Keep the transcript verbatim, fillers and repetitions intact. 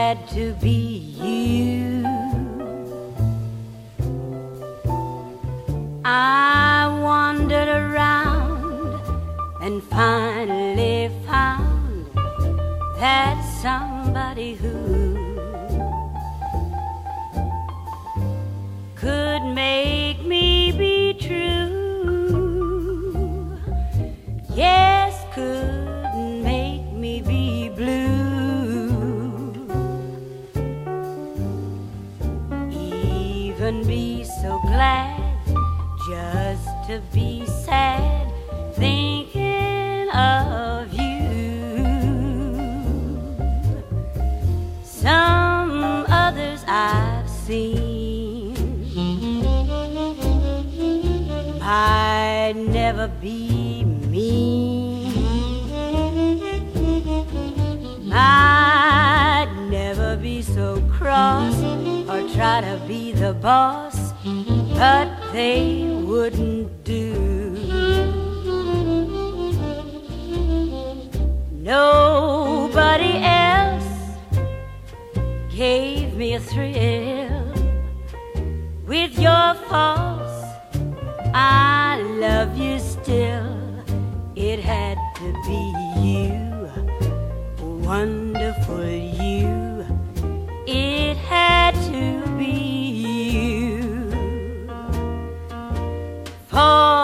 had to be you. I wandered around and finally found that somebody who could make me be true. Yes, could make me be blue. Even be so glad just to be sad thinking of you. Some others I've seen might never be mean, might never be so cross or try to be the boss, but they wouldn't do. Nobody else gave me a thrill. With your false I love you still, it had to be you, wonderful you, it had to be you. For